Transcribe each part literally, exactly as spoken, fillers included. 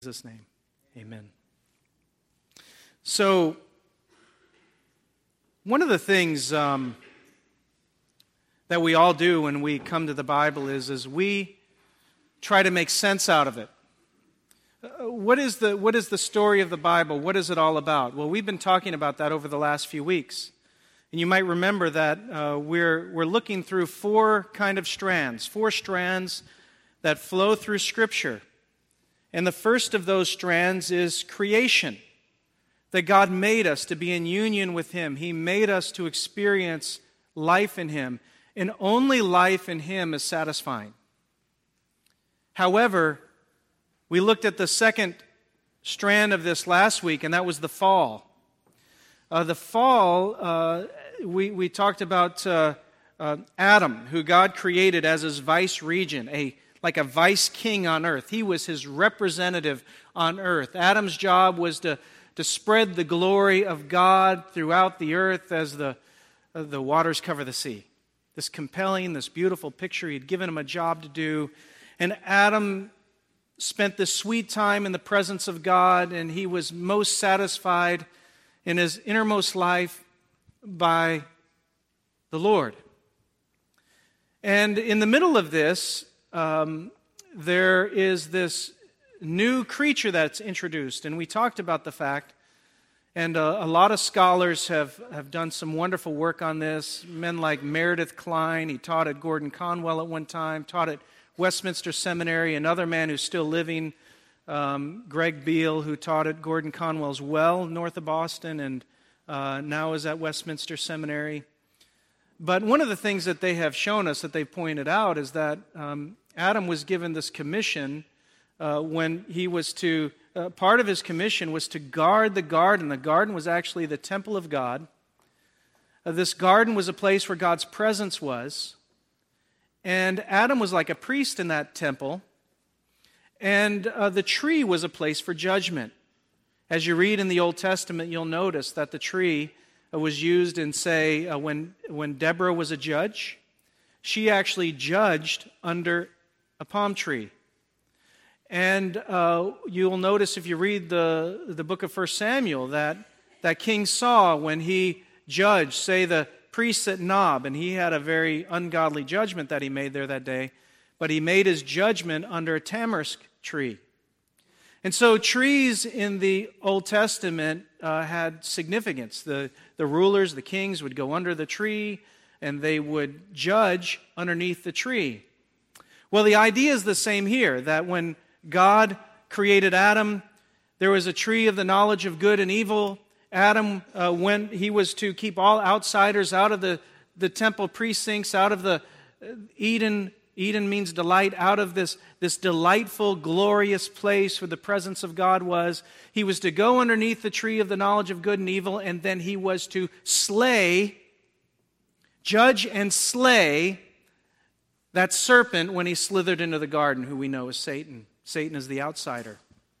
In Jesus' name, amen. So, one of the things um, that we all do when we come to the Bible is, is we try to make sense out of it. Uh, what is the what is the story of the Bible? What is it all about? Well, we've been talking about that over the last few weeks. And you might remember that uh, we're we're looking through four kind of strands, four strands that flow through Scripture. And the first of those strands is creation, that God made us to be in union with Him. He made us to experience life in Him, and only life in Him is satisfying. However, we looked at the second strand of this last week, and that was the fall. Uh, the fall, uh, we, we talked about uh, uh, Adam, who God created as His vice regent, a like a vice king on earth. He was His representative on earth. Adam's job was to, to spread the glory of God throughout the earth as the, uh, the waters cover the sea. This compelling, this beautiful picture. He'd given him a job to do. And Adam spent this sweet time in the presence of God, and he was most satisfied in his innermost life by the Lord. And in the middle of this, Um, there is this new creature that's introduced, and we talked about the fact, and uh, a lot of scholars have, have done some wonderful work on this. Men like Meredith Kline, he taught at Gordon Conwell at one time, taught at Westminster Seminary. Another man who's still living, um, Greg Beale, who taught at Gordon Conwell as well, north of Boston, and uh, now is at Westminster Seminary. But one of the things that they have shown us, that they pointed out, is that um, Adam was given this commission uh, when he was to, uh, part of his commission was to guard the garden. The garden was actually the temple of God. Uh, this garden was a place where God's presence was. And Adam was like a priest in that temple. And uh, the tree was a place for judgment. As you read in the Old Testament, you'll notice that the tree was used in, say, uh, when, when Deborah was a judge, she actually judged under a palm tree. And uh, you'll notice if you read the, the book of First Samuel that, that King Saul, when he judged, say, the priests at Nob, and he had a very ungodly judgment that he made there that day, but he made his judgment under a tamarisk tree. And so trees in the Old Testament uh, had significance. The, the rulers, the kings, would go under the tree, and they would judge underneath the tree. Well, the idea is the same here, that when God created Adam, there was a tree of the knowledge of good and evil. Adam, uh, when he was to keep all outsiders out of the, the temple precincts, out of the Eden. Eden means delight, out of this, this delightful, glorious place where the presence of God was. He was to go underneath the tree of the knowledge of good and evil, and then he was to slay, judge and slay that serpent when he slithered into the garden, who we know is Satan. Satan is the outsider.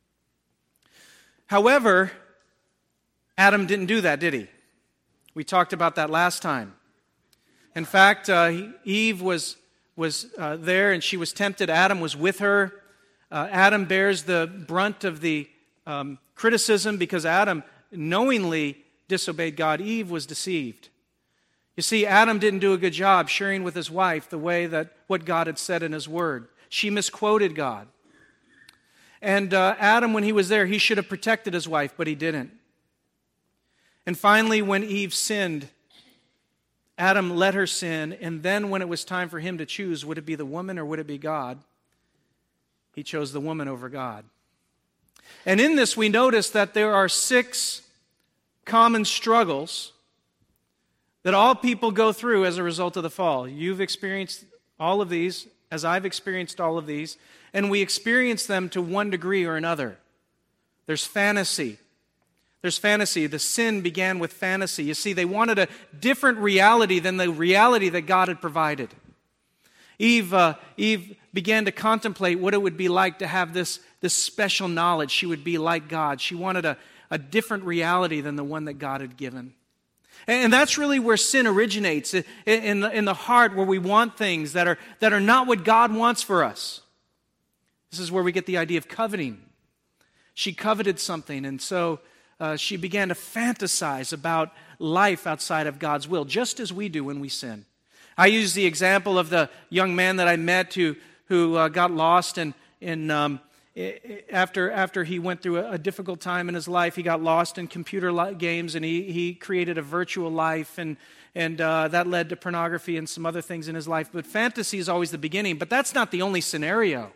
However, Adam didn't do that, did he? We talked about that last time. In fact, uh, Eve was... was uh, there, and she was tempted. Adam was with her. Uh, Adam bears the brunt of the um, criticism because Adam knowingly disobeyed God. Eve was deceived. You see, Adam didn't do a good job sharing with his wife the way that what God had said in His Word. She misquoted God. And uh, Adam, when he was there, he should have protected his wife, but he didn't. And finally, when Eve sinned, Adam let her sin, and then when it was time for him to choose, would it be the woman or would it be God? He chose the woman over God. And in this, we notice that there are six common struggles that all people go through as a result of the fall. You've experienced all of these, as I've experienced all of these, and we experience them to one degree or another. There's fantasy. There's fantasy. The sin began with fantasy. You see, they wanted a different reality than the reality that God had provided. Eve, uh, Eve began to contemplate what it would be like to have this, this special knowledge. She would be like God. She wanted a, a different reality than the one that God had given. And, and that's really where sin originates, in, in, the, in the heart, where we want things that are, that are not what God wants for us. This is where we get the idea of coveting. She coveted something, and so uh, she began to fantasize about life outside of God's will, just as we do when we sin. I use the example of the young man that I met who who uh, got lost, and in, in um, after after he went through a, a difficult time in his life, he got lost in computer li- games, and he he created a virtual life, and and uh, that led to pornography and some other things in his life. But fantasy is always the beginning, but that's not the only scenario.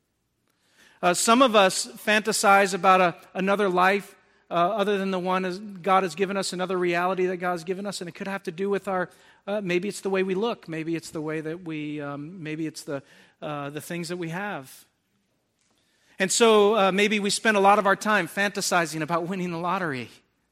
Uh, some of us fantasize about a, another life uh, other than the one as God has given us, another reality that God has given us, and it could have to do with our, uh, maybe it's the way we look, maybe it's the way that we, um, maybe it's the uh, the things that we have. And so uh, maybe we spend a lot of our time fantasizing about winning the lottery.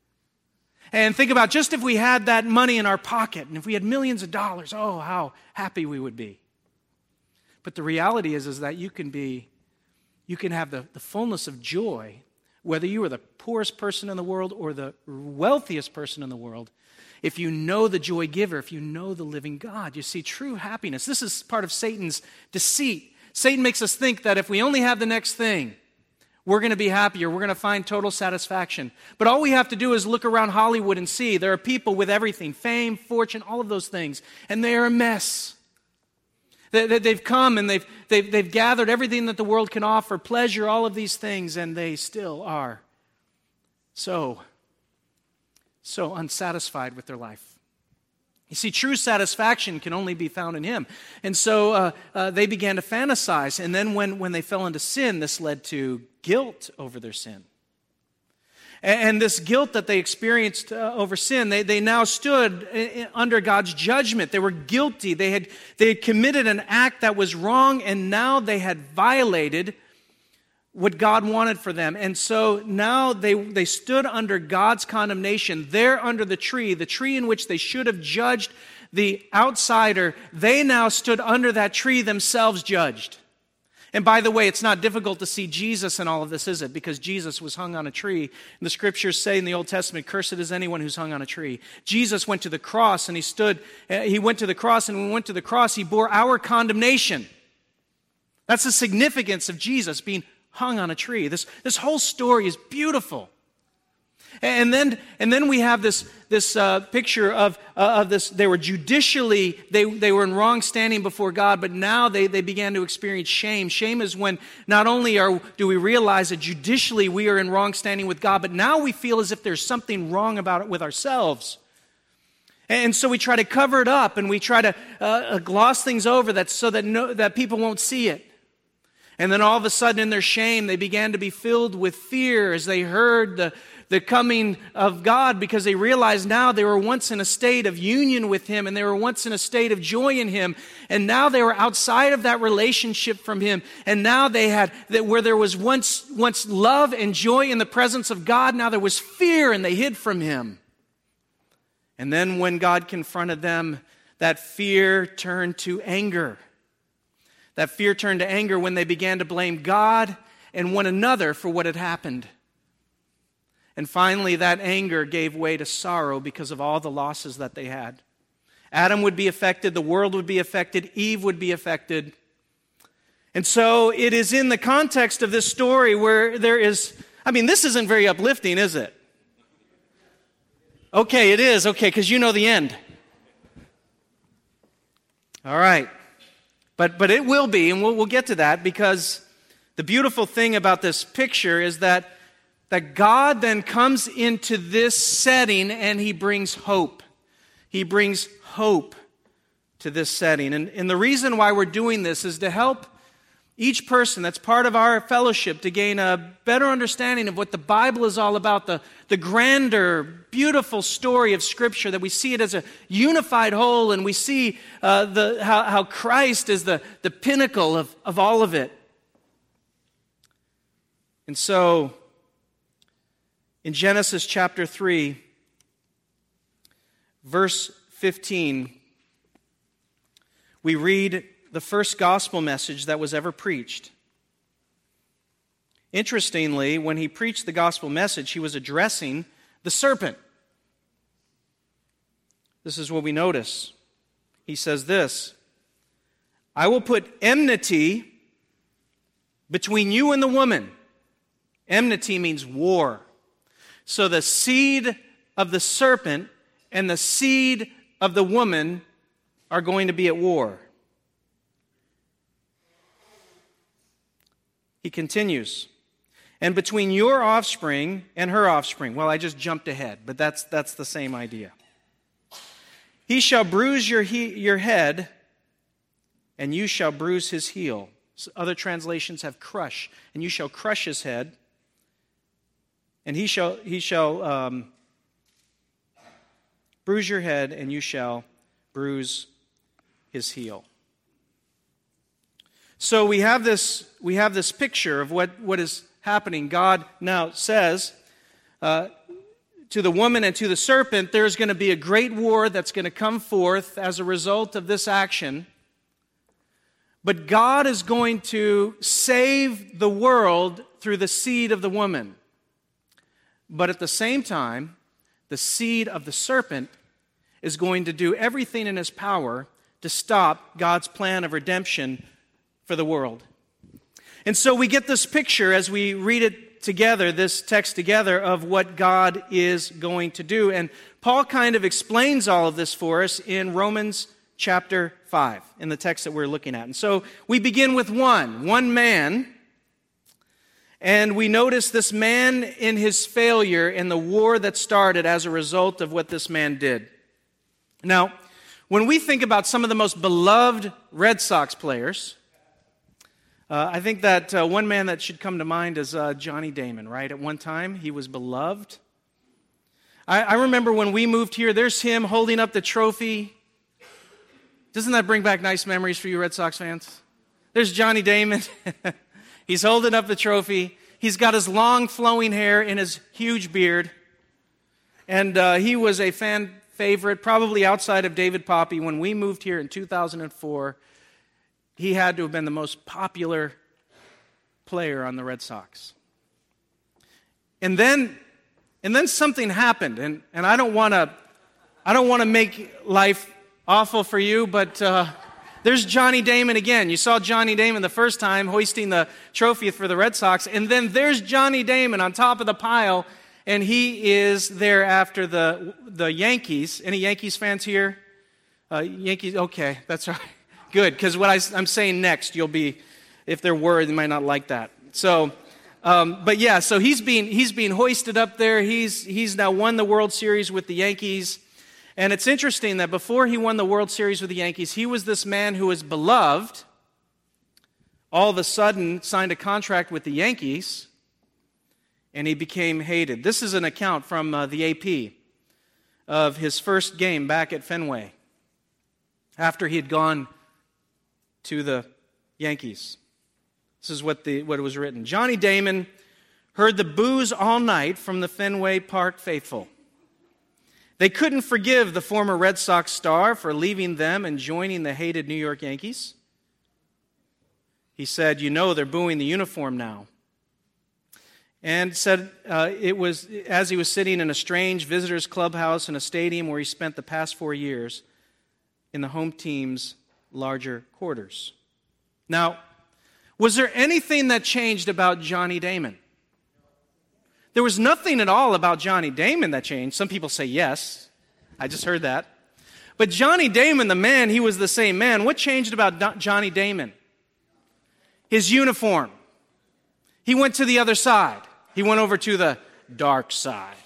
And think about just if we had that money in our pocket, and if we had millions of dollars, oh, how happy we would be. But the reality is, is that you can be You can have the, the fullness of joy, whether you are the poorest person in the world or the wealthiest person in the world, if you know the joy giver, if you know the living God. You see, true happiness. This is part of Satan's deceit. Satan makes us think that if we only have the next thing, we're going to be happier, we're going to find total satisfaction. But all we have to do is look around Hollywood and see there are people with everything, fame, fortune, all of those things, and they are a mess. They've come and they've, they've, they've gathered everything that the world can offer, pleasure, all of these things, and they still are so, so unsatisfied with their life. You see, true satisfaction can only be found in Him. And so uh, uh, they began to fantasize, and then when, when they fell into sin, this led to guilt over their sin. And this guilt that they experienced uh, over sin, they, they now stood under God's judgment. They were guilty. They had, they had committed an act that was wrong, and now they had violated what God wanted for them. And so now they, they stood under God's condemnation. There under the tree, the tree in which they should have judged the outsider, they now stood under that tree themselves judged. And by the way, it's not difficult to see Jesus in all of this, is it? Because Jesus was hung on a tree. And the scriptures say in the Old Testament, cursed is anyone who's hung on a tree. Jesus went to the cross and he stood, uh, he went to the cross, and when he went to the cross, he bore our condemnation. That's the significance of Jesus being hung on a tree. This, this whole story is beautiful. And then, and then we have this, this uh, picture of, uh, of this. They were judicially, they, they were in wrong standing before God, but now they, they began to experience shame. Shame is when not only are, do we realize that judicially we are in wrong standing with God, but now we feel as if there's something wrong about it with ourselves. And so we try to cover it up, and we try to uh, gloss things over that so that, no, that people won't see it. And then all of a sudden in their shame, they began to be filled with fear as they heard the the coming of God, because they realized now they were once in a state of union with Him, and they were once in a state of joy in Him, and now they were outside of that relationship from Him, and now they had, that where there was once, once love and joy in the presence of God, now there was fear, and they hid from Him. And then when God confronted them, that fear turned to anger. That fear turned to anger when they began to blame God and one another for what had happened. And finally, that anger gave way to sorrow because of all the losses that they had. Adam would be affected, the world would be affected, Eve would be affected. And so it is in the context of this story where there is, I mean, this isn't very uplifting, is it? Okay, it is, okay, because you know the end. All right. But but it will be, and we'll, we'll get to that, because the beautiful thing about this picture is that That God then comes into this setting and He brings hope. He brings hope to this setting. And, and the reason why we're doing this is to help each person that's part of our fellowship to gain a better understanding of what the Bible is all about, the, the grander, beautiful story of Scripture, that we see it as a unified whole, and we see uh, the, how, how Christ is the, the pinnacle of, of all of it. And so, in Genesis chapter three, verse fifteen, we read the first gospel message that was ever preached. Interestingly, when he preached the gospel message, he was addressing the serpent. This is what we notice. He says this, "I will put enmity between you and the woman, Enmity means war. So the seed of the serpent and the seed of the woman are going to be at war. He continues, and between your offspring and her offspring. Well, I just jumped ahead, but that's that's the same idea. He shall bruise your he, your head, and you shall bruise his heel. So other translations have crush, and you shall crush his head, and he shall he shall um, bruise your head, and you shall bruise his heel. So we have this we have this picture of what, what is happening. God now says uh, to the woman and to the serpent, there's going to be a great war that's going to come forth as a result of this action. But God is going to save the world through the seed of the woman. But at the same time, the seed of the serpent is going to do everything in his power to stop God's plan of redemption for the world. And so we get this picture as we read it together, this text together, of what God is going to do. And Paul kind of explains all of this for us in Romans chapter five, in the text that we're looking at. And so we begin with one, one man, and we notice this man in his failure in the war that started as a result of what this man did. Now, when we think about some of the most beloved Red Sox players, Uh, I think that uh, one man that should come to mind is uh, Johnny Damon, right? At one time, he was beloved. I, I remember when we moved here, there's him holding up the trophy. Doesn't that bring back nice memories for you Red Sox fans? There's Johnny Damon. He's holding up the trophy. He's got his long flowing hair and his huge beard. And uh, he was a fan favorite, probably outside of David Poppy. When we moved here in two thousand four, he had to have been the most popular player on the Red Sox. And then, and then something happened, and, and I don't want to, I don't want to make life awful for you, but uh, there's Johnny Damon again. You saw Johnny Damon the first time hoisting the trophy for the Red Sox, and then there's Johnny Damon on top of the pile, and he is there after the the Yankees. Any Yankees fans here? Uh, Yankees, okay, that's right. Good, because what I, I'm saying next, you'll be, if there were, they might not like that. So, um, but yeah, so he's being he's being hoisted up there. He's he's now won the World Series with the Yankees, and it's interesting that before he won the World Series with the Yankees, he was this man who was beloved. All of a sudden, signed a contract with the Yankees, and he became hated. This is an account from uh, the A P of his first game back at Fenway after he had gone to the Yankees. This is what the what was written. Johnny Damon heard the boos all night from the Fenway Park faithful. They couldn't forgive the former Red Sox star for leaving them and joining the hated New York Yankees. He said, "You know they're booing the uniform now." And said uh, it was as he was sitting in a strange visitors clubhouse in a stadium where he spent the past four years in the home team's larger quarters. Now, was there anything that changed about Johnny Damon? There was nothing at all about Johnny Damon that changed. Some people say yes. I just heard that. But Johnny Damon, the man, he was the same man. What changed about Do- Johnny Damon? His uniform. He went to the other side. He went over to the dark side.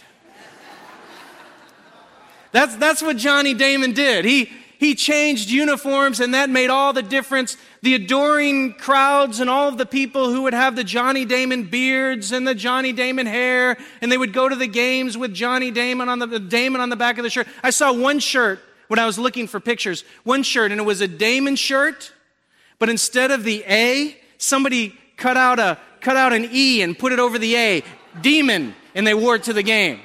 That's, that's what Johnny Damon did. He He changed uniforms, and that made all the difference. The adoring crowds and all of the people who would have the Johnny Damon beards and the Johnny Damon hair, and they would go to the games with Johnny Damon on the, the Damon on the back of the shirt. I saw one shirt when I was looking for pictures, one shirt, and it was a Damon shirt, but instead of the A, somebody cut out a cut out an E and put it over the A, Demon, and they wore it to the game.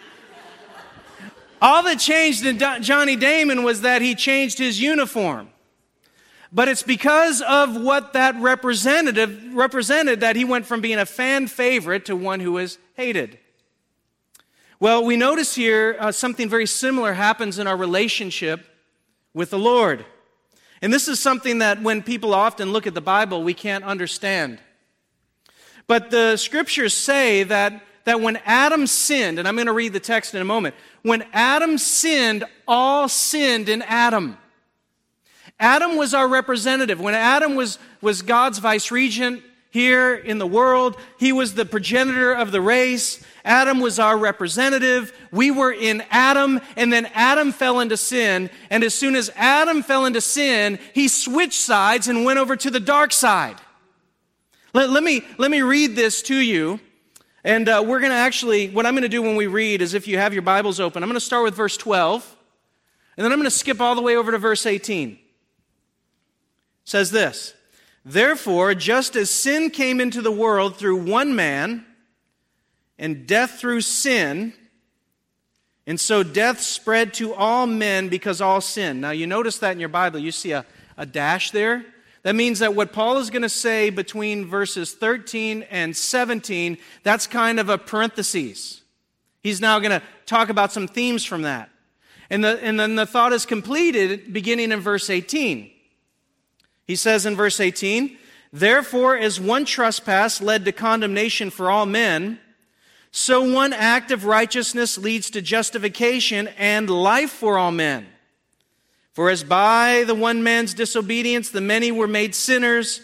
All that changed in Johnny Damon was that he changed his uniform. But it's because of what that representative represented that he went from being a fan favorite to one who was hated. Well, we notice here uh, something very similar happens in our relationship with the Lord. And this is something that when people often look at the Bible, we can't understand. But the scriptures say that, that when Adam sinned, and I'm going to read the text in a moment, when Adam sinned, all sinned in Adam. Adam was our representative. When Adam was, was God's vice-regent here in the world, he was the progenitor of the race. Adam was our representative. We were in Adam, and then Adam fell into sin. And as soon as Adam fell into sin, he switched sides and went over to the dark side. Let, let me, let me read this to you. And uh, we're going to actually, what I'm going to do when we read is, if you have your Bibles open, I'm going to start with verse twelve, and then I'm going to skip all the way over to verse eighteen. It says this: "Therefore, just as sin came into the world through one man, and death through sin, and so death spread to all men because all sin." Now, you notice that in your Bible, you see a, a dash there. That means that what Paul is going to say between verses thirteen and seventeen, that's kind of a parenthesis. He's now going to talk about some themes from that. And, the, and then the thought is completed beginning in verse eighteen. He says in verse eighteen, "Therefore, as one trespass led to condemnation for all men, so one act of righteousness leads to justification and life for all men. For as by the one man's disobedience the many were made sinners,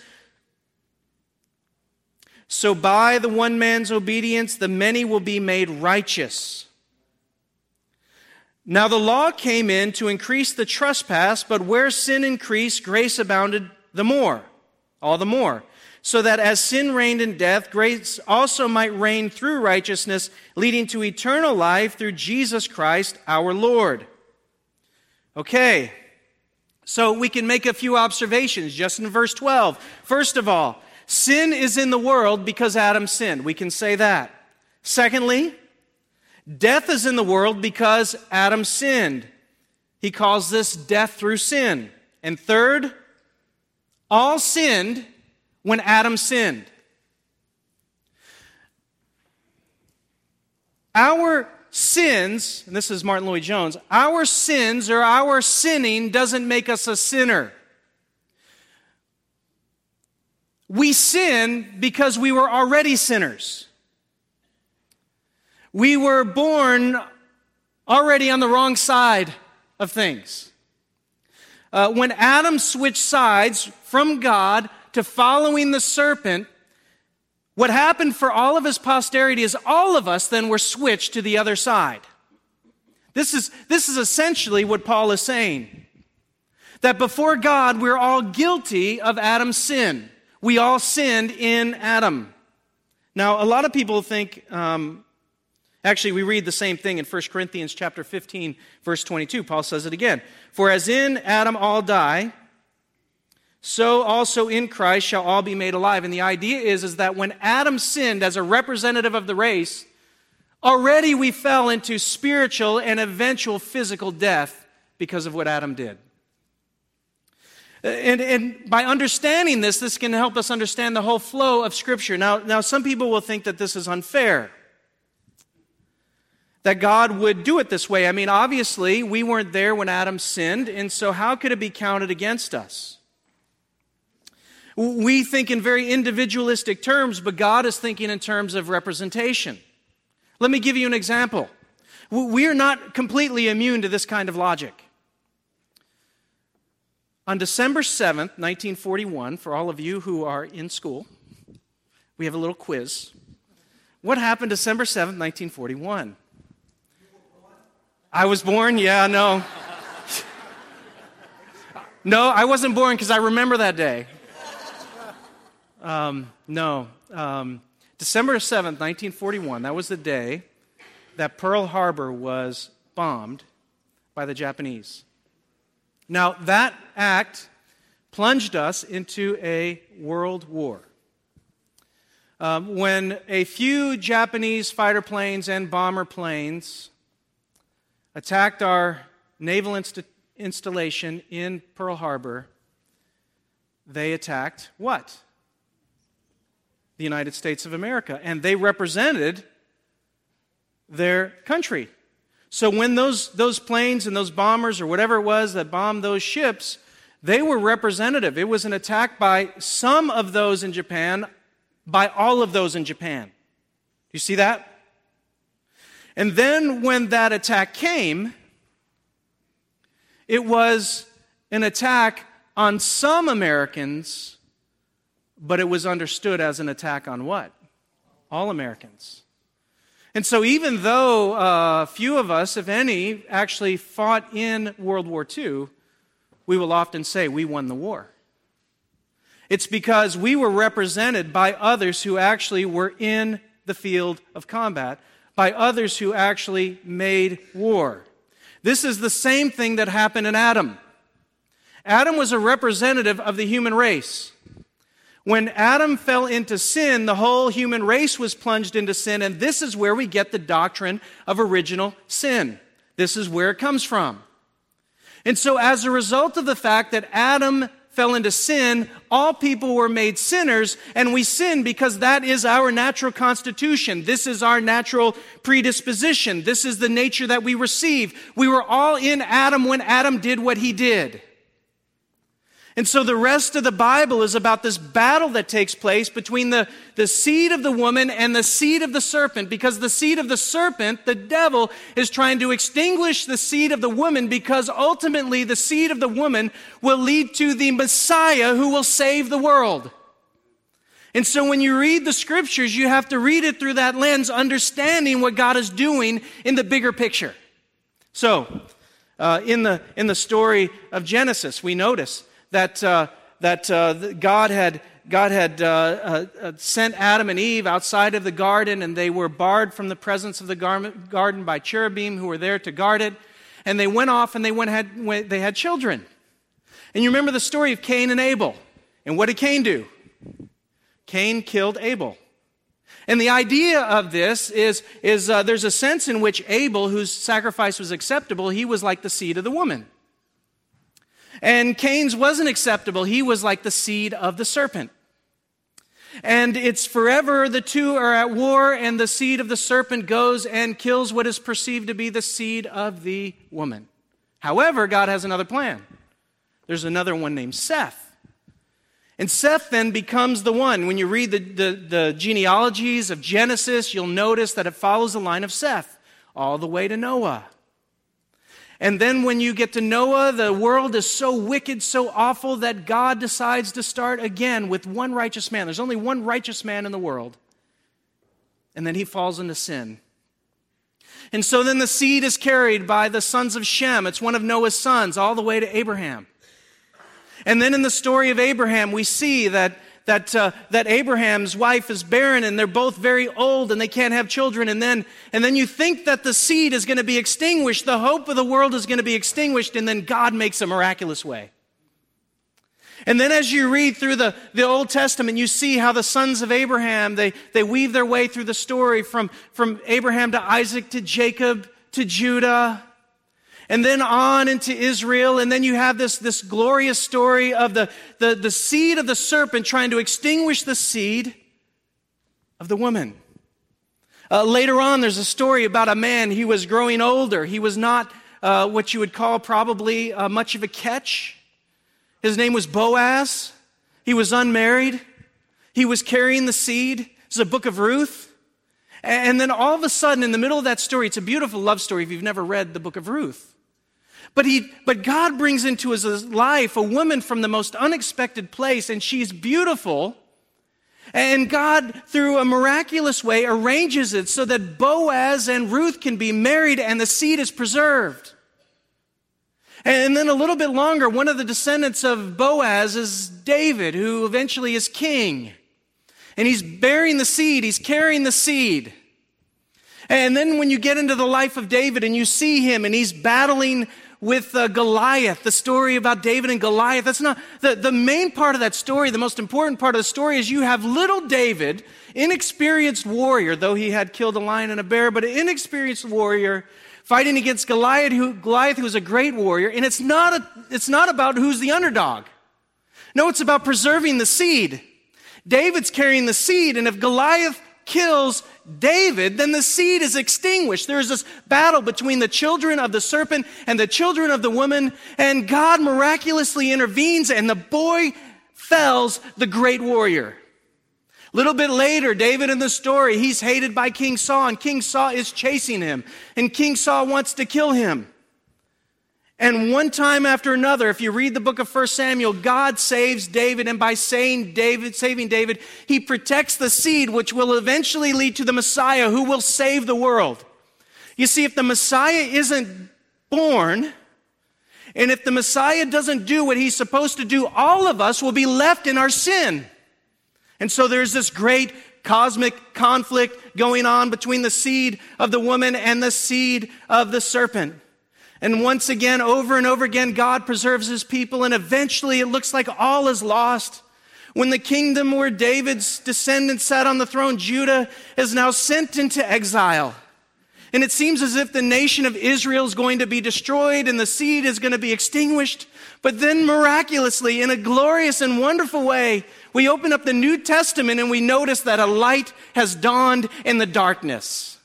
so by the one man's obedience the many will be made righteous. Now the law came in to increase the trespass, but where sin increased, grace abounded the more, all the more. So that as sin reigned in death, grace also might reign through righteousness, leading to eternal life through Jesus Christ our Lord." Okay, so we can make a few observations just in verse twelve. First of all, sin is in the world because Adam sinned. We can say that. Secondly, death is in the world because Adam sinned. He calls this death through sin. And third, all sinned when Adam sinned. Our sins, and this is Martin Lloyd-Jones, our sins or our sinning doesn't make us a sinner. We sin because we were already sinners. We were born already on the wrong side of things. Uh, when Adam switched sides from God to following the serpent, what happened for all of his posterity is all of us then were switched to the other side. This is, this is essentially what Paul is saying. That before God, we're all guilty of Adam's sin. We all sinned in Adam. Now, a lot of people think, um, actually we read the same thing in First Corinthians chapter fifteen, verse twenty-two. Paul says it again. "For as in Adam all die, so also in Christ shall all be made alive." And the idea is, is that when Adam sinned as a representative of the race, already we fell into spiritual and eventual physical death because of what Adam did. And, and by understanding this, this can help us understand the whole flow of Scripture. Now, now, some people will think that this is unfair, that God would do it this way. I mean, obviously, we weren't there when Adam sinned, and so how could it be counted against us? We think in very individualistic terms, but God is thinking in terms of representation. Let me give you an example. We are not completely immune to this kind of logic. On December seventh, nineteen forty-one, for all of you who are in school, we have a little quiz. What happened December seventh, nineteen forty-one? I was born? Yeah, no. No, I wasn't born because I remember that day. Um, no. Um, December seventh, nineteen forty-one, that was the day that Pearl Harbor was bombed by the Japanese. Now, that act plunged us into a world war. Um, when a few Japanese fighter planes and bomber planes attacked our naval inst- installation in Pearl Harbor, they attacked what? The United States of America. And they represented their country. So when those, those planes and those bombers or whatever it was that bombed those ships, they were representative. It was an attack by some of those in Japan by all of those in Japan. You see that? And then when that attack came, it was an attack on some Americans, but it was understood as an attack on what? All Americans. And so even though uh, few of us, if any, actually fought in World War Two, we will often say we won the war. It's because we were represented by others who actually were in the field of combat, by others who actually made war. This is the same thing that happened in Adam. Adam was a representative of the human race. When Adam fell into sin, the whole human race was plunged into sin, and this is where we get the doctrine of original sin. This is where it comes from. And so as a result of the fact that Adam fell into sin, all people were made sinners, and we sin because that is our natural constitution. This is our natural predisposition. This is the nature that we receive. We were all in Adam when Adam did what he did. And so the rest of the Bible is about this battle that takes place between the, the seed of the woman and the seed of the serpent, because the seed of the serpent, the devil, is trying to extinguish the seed of the woman, because ultimately the seed of the woman will lead to the Messiah who will save the world. And so when you read the scriptures, you have to read it through that lens, understanding what God is doing in the bigger picture. So, uh, in the in the story of Genesis, we notice that uh, that uh, God had God had uh, uh, sent Adam and Eve outside of the garden, and they were barred from the presence of the garden by cherubim who were there to guard it. And they went off and they went had went, they had children. And you remember the story of Cain and Abel. And what did Cain do? Cain killed Abel. And the idea of this is is uh, there's a sense in which Abel, whose sacrifice was acceptable, he was like the seed of the woman. And Cain's wasn't acceptable. He was like the seed of the serpent. And it's forever the two are at war, and the seed of the serpent goes and kills what is perceived to be the seed of the woman. However, God has another plan. There's another one named Seth. And Seth then becomes the one. When you read the, the, the genealogies of Genesis, you'll notice that it follows the line of Seth all the way to Noah. And then when you get to Noah, the world is so wicked, so awful, that God decides to start again with one righteous man. There's only one righteous man in the world. And then he falls into sin. And so then the seed is carried by the sons of Shem. It's one of Noah's sons, all the way to Abraham. And then in the story of Abraham, we see that That uh, that Abraham's wife is barren, and they're both very old, and they can't have children. And then and then you think that the seed is going to be extinguished, the hope of the world is going to be extinguished, and then God makes a miraculous way. And then as you read through the, the Old Testament, you see how the sons of Abraham, they, they weave their way through the story from, from Abraham to Isaac to Jacob to Judah, and then on into Israel, and then you have this, this glorious story of the, the, the seed of the serpent trying to extinguish the seed of the woman. Uh, later on, there's a story about a man. He was growing older. He was not uh, what you would call probably uh, much of a catch. His name was Boaz. He was unmarried. He was carrying the seed. It's a book of Ruth. And then all of a sudden, in the middle of that story, it's a beautiful love story if you've never read the book of Ruth. But he, but God brings into his life a woman from the most unexpected place, and she's beautiful. And God, through a miraculous way, arranges it so that Boaz and Ruth can be married and the seed is preserved. And then a little bit longer, one of the descendants of Boaz is David, who eventually is king. And he's bearing the seed, he's carrying the seed. And then when you get into the life of David and you see him and he's battling with uh, Goliath, the story about David and Goliath, that's not, the, the main part of that story, the most important part of the story is you have little David, inexperienced warrior, though he had killed a lion and a bear, but an inexperienced warrior fighting against Goliath, who, Goliath, who was a great warrior. And it's not, a, it's not about who's the underdog. No, it's about preserving the seed. David's carrying the seed, and if Goliath kills David, then the seed is extinguished. There's this battle between the children of the serpent and the children of the woman, and God miraculously intervenes, and the boy fells the great warrior. Little bit later, David in the story, he's hated by King Saul, and King Saul is chasing him, and King Saul wants to kill him. And one time after another, if you read the book of First Samuel, God saves David, and by saying David, saving David, he protects the seed which will eventually lead to the Messiah who will save the world. You see, if the Messiah isn't born, and if the Messiah doesn't do what he's supposed to do, all of us will be left in our sin. And so there's this great cosmic conflict going on between the seed of the woman and the seed of the serpent. And once again, over and over again, God preserves his people, and eventually it looks like all is lost. When the kingdom where David's descendants sat on the throne, Judah, is now sent into exile. And it seems as if the nation of Israel is going to be destroyed and the seed is going to be extinguished. But then miraculously, in a glorious and wonderful way, we open up the New Testament and we notice that a light has dawned in the darkness.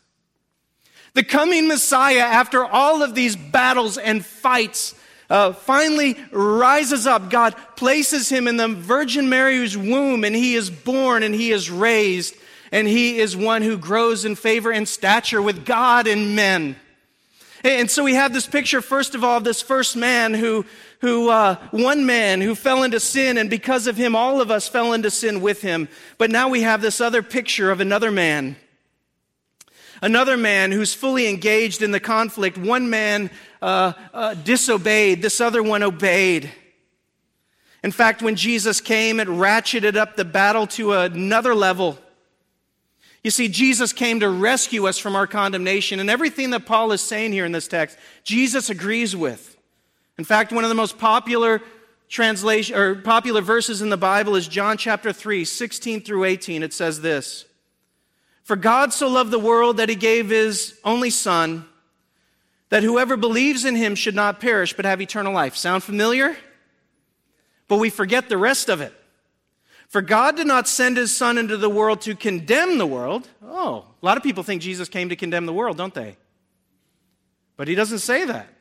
The coming Messiah, after all of these battles and fights, uh, finally rises up. God places him in the Virgin Mary's womb, and he is born and he is raised. And he is one who grows in favor and stature with God and men. And so we have this picture, first of all, of this first man who, who uh, one man who fell into sin, and because of him, all of us fell into sin with him. But now we have this other picture of another man. Another man who's fully engaged in the conflict. One man uh, uh, disobeyed, this other one obeyed. In fact, when Jesus came, it ratcheted up the battle to another level. You see, Jesus came to rescue us from our condemnation, and everything that Paul is saying here in this text, Jesus agrees with. In fact, one of the most popular translation or popular verses in the Bible is John chapter three, sixteen through eighteen. It says this: "For God so loved the world that he gave his only Son, that whoever believes in him should not perish but have eternal life." Sound familiar? But we forget the rest of it. "For God did not send his Son into the world to condemn the world." Oh, a lot of people think Jesus came to condemn the world, don't they? But he doesn't say that.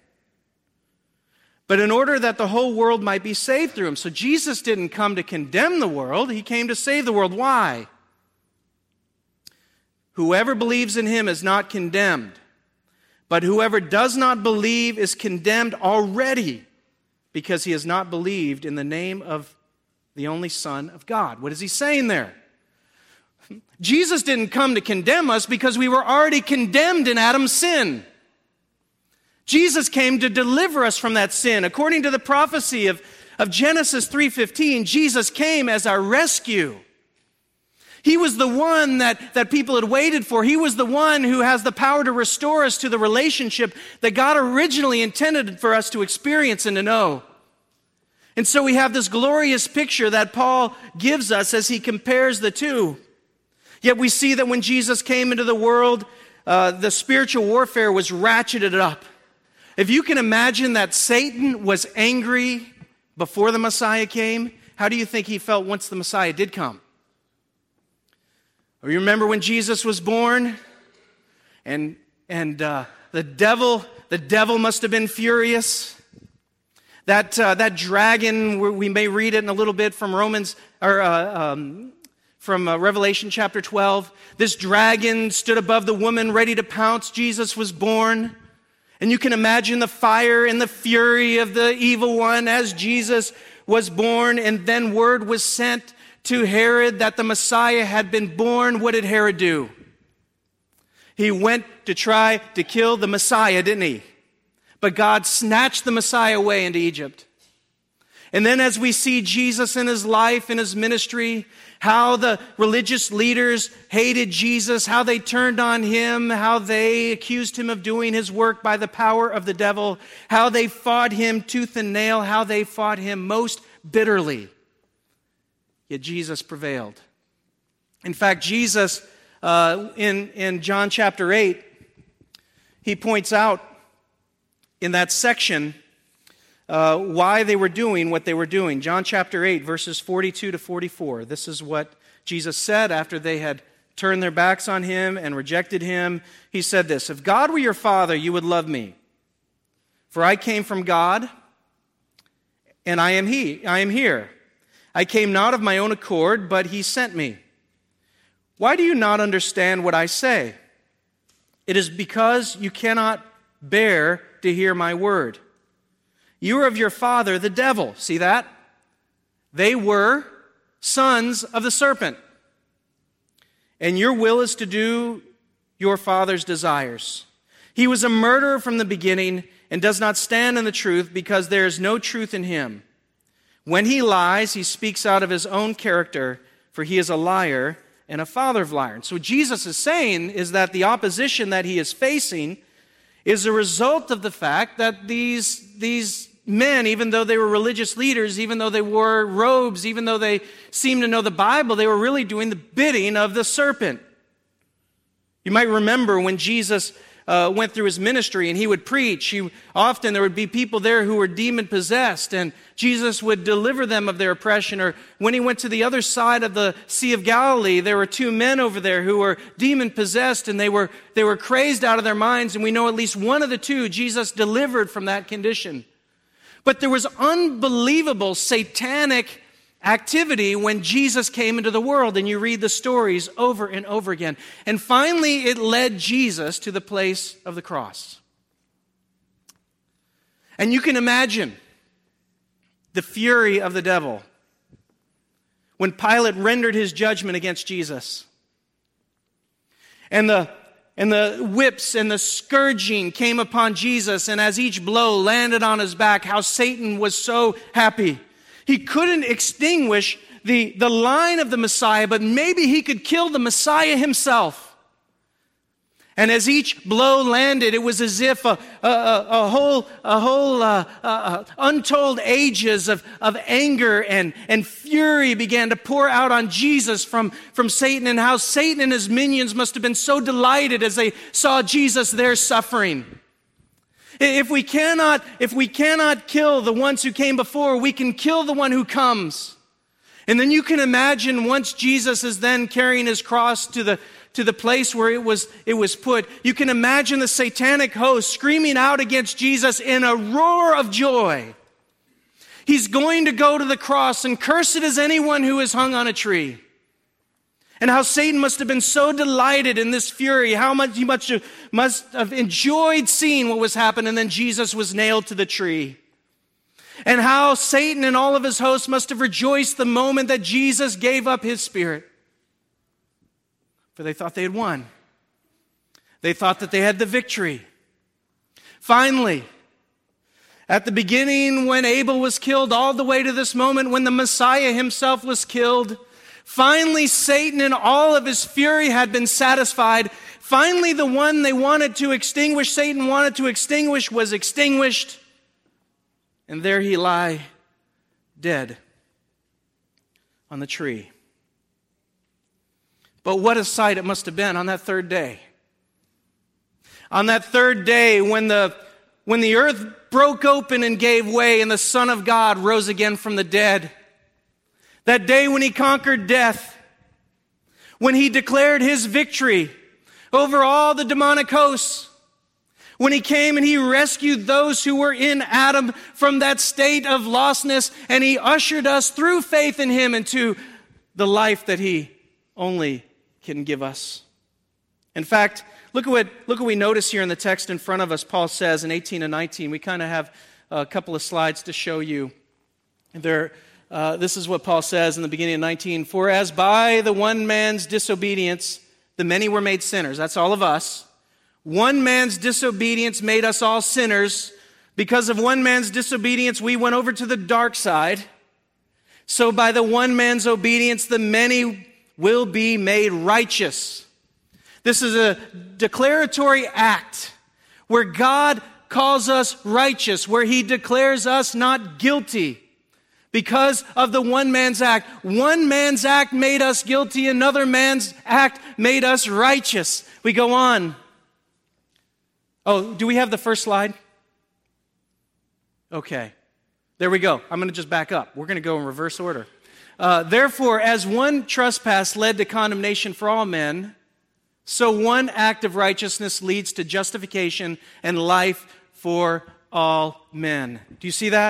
"But in order that the whole world might be saved through him." So Jesus didn't come to condemn the world, he came to save the world. Why? "Whoever believes in him is not condemned, but whoever does not believe is condemned already, because he has not believed in the name of the only Son of God." What is he saying there? Jesus didn't come to condemn us because we were already condemned in Adam's sin. Jesus came to deliver us from that sin. According to the prophecy of, of Genesis three fifteen, Jesus came as our rescue. He was the one that, that people had waited for. He was the one who has the power to restore us to the relationship that God originally intended for us to experience and to know. And so we have this glorious picture that Paul gives us as he compares the two. Yet we see that when Jesus came into the world, uh, the spiritual warfare was ratcheted up. If you can imagine that Satan was angry before the Messiah came, how do you think he felt once the Messiah did come? Or you remember when Jesus was born, and and uh, the devil, the devil must have been furious. That uh, that dragon, we may read it in a little bit from Romans or uh, um, from uh, Revelation chapter twelve. This dragon stood above the woman, ready to pounce. Jesus was born, and you can imagine the fire and the fury of the evil one as Jesus was born. And then word was sent to Herod that the Messiah had been born. What did Herod do? He went to try to kill the Messiah, didn't he? But God snatched the Messiah away into Egypt. And then as we see Jesus in his life, in his ministry, how the religious leaders hated Jesus, how they turned on him, how they accused him of doing his work by the power of the devil, how they fought him tooth and nail, how they fought him most bitterly. Yet Jesus prevailed. In fact, Jesus, uh, in, in John chapter eight, he points out in that section uh, why they were doing what they were doing. John chapter eight, verses forty-two to forty-four. This is what Jesus said after they had turned their backs on him and rejected him. He said this: "If God were your Father, you would love me. For I came from God, and I am He. I am here. I came not of my own accord, but He sent me. Why do you not understand what I say? It is because you cannot bear to hear my word. You are of your father, the devil. See that? They were sons of the serpent. And your will is to do your father's desires. He was a murderer from the beginning and does not stand in the truth because there is no truth in him. When he lies, he speaks out of his own character, for he is a liar and a father of liars. So what Jesus is saying is that the opposition that he is facing is a result of the fact that these, these men, even though they were religious leaders, even though they wore robes, even though they seemed to know the Bible, they were really doing the bidding of the serpent. You might remember when Jesus uh, went through his ministry and he would preach, he, often there would be people there who were demon-possessed, and Jesus would deliver them of their oppression. Or when he went to the other side of the Sea of Galilee, there were two men over there who were demon-possessed, and they were, they were crazed out of their minds, and we know at least one of the two Jesus delivered from that condition. But there was unbelievable satanic activity when Jesus came into the world, and you read the stories over and over again. And finally, it led Jesus to the place of the cross. And you can imagine the fury of the devil when Pilate rendered his judgment against Jesus. And the And the whips and the scourging came upon Jesus, and as each blow landed on his back, how Satan was so happy. He couldn't extinguish the, the line of the Messiah, but maybe he could kill the Messiah himself. And as each blow landed, it was as if a, a, a whole, a whole uh, uh, untold ages of, of anger and, and fury began to pour out on Jesus from, from Satan, and how Satan and his minions must have been so delighted as they saw Jesus there suffering. If we cannot, if we cannot kill the ones who came before, we can kill the one who comes. And then you can imagine once Jesus is then carrying his cross to the to the place where it was, it was put, you can imagine the satanic host screaming out against Jesus in a roar of joy. He's going to go to the cross, and cursed is anyone who is hung on a tree. And how Satan must have been so delighted in this fury, how much he must have, must have enjoyed seeing what was happening, and then Jesus was nailed to the tree. And how Satan and all of his hosts must have rejoiced the moment that Jesus gave up his spirit. For they thought they had won. They thought that they had the victory. Finally, at the beginning when Abel was killed, all the way to this moment when the Messiah himself was killed, finally Satan in all of his fury had been satisfied. Finally, the one they wanted to extinguish, Satan wanted to extinguish, was extinguished. And there he lay, dead on the tree. But what a sight it must have been on that third day. On that third day when the, when the earth broke open and gave way and the Son of God rose again from the dead. That day when he conquered death. When he declared his victory over all the demonic hosts. When he came and he rescued those who were in Adam from that state of lostness, and he ushered us through faith in him into the life that he only can give us. In fact, look at what look what we notice here in the text in front of us. Paul says in eighteen and nineteen, we kind of have a couple of slides to show you. There, uh, this is what Paul says in the beginning of nineteen. For as by the one man's disobedience, the many were made sinners. That's all of us. One man's disobedience made us all sinners. Because of one man's disobedience, we went over to the dark side. So by the one man's obedience, the many will be made righteous. This is a declaratory act where God calls us righteous, where he declares us not guilty because of the one man's act. One man's act made us guilty, another man's act made us righteous. We go on. Oh, do we have the first slide? Okay. There we go. I'm going to just back up. We're going to go in reverse order. Uh, Therefore, as one trespass led to condemnation for all men, so one act of righteousness leads to justification and life for all men. Do you see that?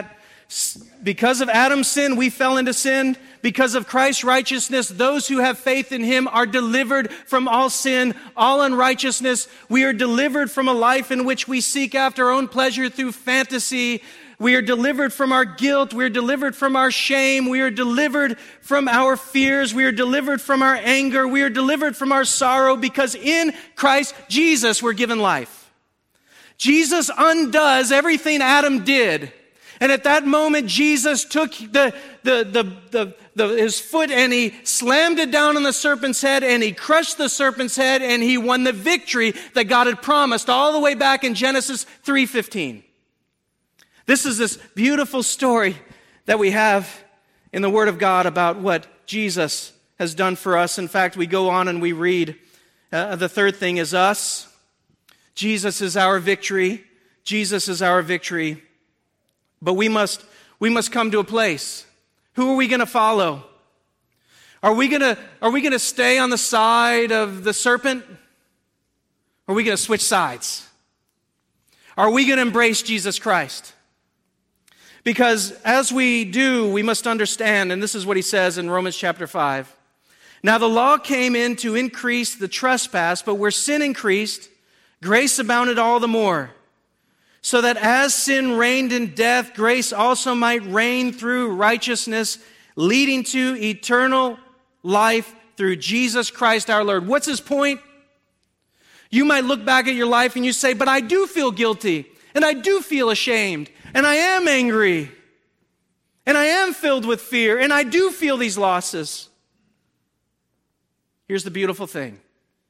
Because of Adam's sin, we fell into sin. Because of Christ's righteousness, those who have faith in him are delivered from all sin, all unrighteousness. We are delivered from a life in which we seek after our own pleasure through fantasy. We are delivered from our guilt. We are delivered from our shame. We are delivered from our fears. We are delivered from our anger. We are delivered from our sorrow, because in Christ Jesus we're given life. Jesus undoes everything Adam did. And at that moment, Jesus took the, the, the, the, the, his foot and he slammed it down on the serpent's head, and he crushed the serpent's head, and he won the victory that God had promised all the way back in Genesis three fifteen. This is this beautiful story that we have in the Word of God about what Jesus has done for us. In fact, we go on and we read, uh, the third thing is us. Jesus is our victory. Jesus is our victory. But we must, we must come to a place. Who are we going to follow? Are we going to, are we going to stay on the side of the serpent? Or are we going to switch sides? Are we going to embrace Jesus Christ? Because as we do, we must understand, and this is what he says in Romans chapter five. Now the law came in to increase the trespass, but where sin increased, grace abounded all the more. So that as sin reigned in death, grace also might reign through righteousness, leading to eternal life through Jesus Christ our Lord. What's his point? You might look back at your life and you say, but I do feel guilty, and I do feel ashamed, and I am angry, and I am filled with fear, and I do feel these losses. Here's the beautiful thing.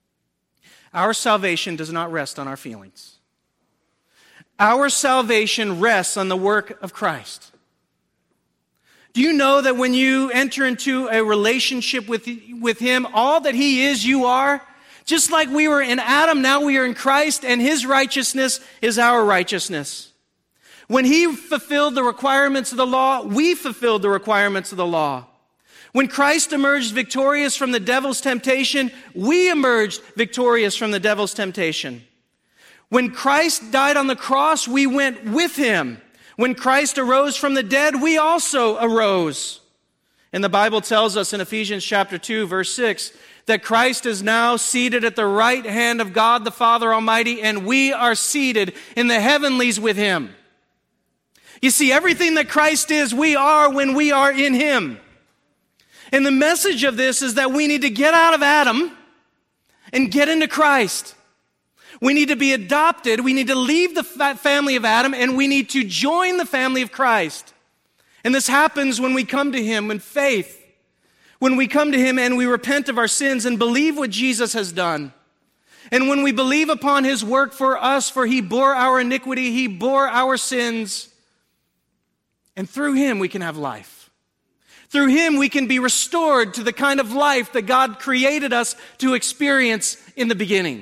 Our salvation does not rest on our feelings. Our salvation rests on the work of Christ. Do you know that when you enter into a relationship with, with him, all that he is, you are? Just like we were in Adam, now we are in Christ, and his righteousness is our righteousness. When he fulfilled the requirements of the law, we fulfilled the requirements of the law. When Christ emerged victorious from the devil's temptation, we emerged victorious from the devil's temptation. When Christ died on the cross, we went with him. When Christ arose from the dead, we also arose. And the Bible tells us in Ephesians chapter two, verse six, that Christ is now seated at the right hand of God the Father Almighty, and we are seated in the heavenlies with him. You see, everything that Christ is, we are when we are in him. And the message of this is that we need to get out of Adam and get into Christ. We need to be adopted. We need to leave the family of Adam, and we need to join the family of Christ. And this happens when we come to him in faith. When we come to him and we repent of our sins and believe what Jesus has done. And when we believe upon his work for us, for he bore our iniquity, he bore our sins. And through him we can have life. Through him we can be restored to the kind of life that God created us to experience in the beginning.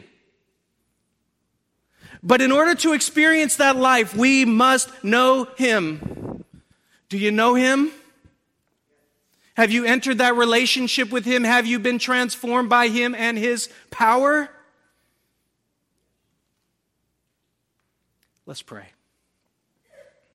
But in order to experience that life, we must know him. Do you know him? Have you entered that relationship with him? Have you been transformed by him and his power? Let's pray.